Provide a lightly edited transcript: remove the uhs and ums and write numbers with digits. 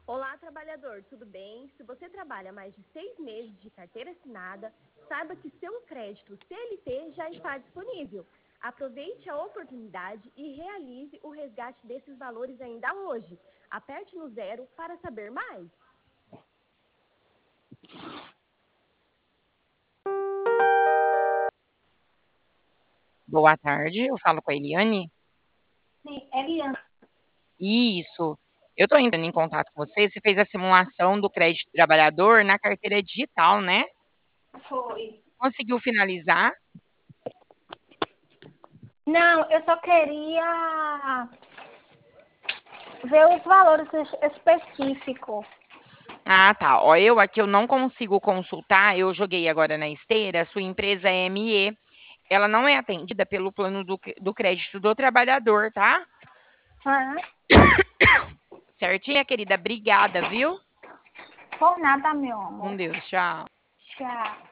Olá, trabalhador, tudo bem? Se você trabalha mais de 6 meses de carteira assinada, saiba que seu crédito CLT já está disponível. Aproveite a oportunidade e realize o resgate desses valores ainda hoje. Aperte no 0 para saber mais. Boa tarde, eu falo com a Eliane. Sim, Eliane, Isso. Eu estou entrando em contato com você. Você fez a simulação do crédito trabalhador na carteira digital, né? foi. Conseguiu finalizar? Não, eu só queria ver os valores específicos. Ah, tá. Ó, eu aqui eu não consigo consultar. Eu joguei agora na esteira. Sua empresa é ME. Ela não é atendida pelo plano do crédito do trabalhador, tá? Ah, Certinha, querida? Obrigada, viu? por nada, meu Com amor. Deus. Tchau. Tchau.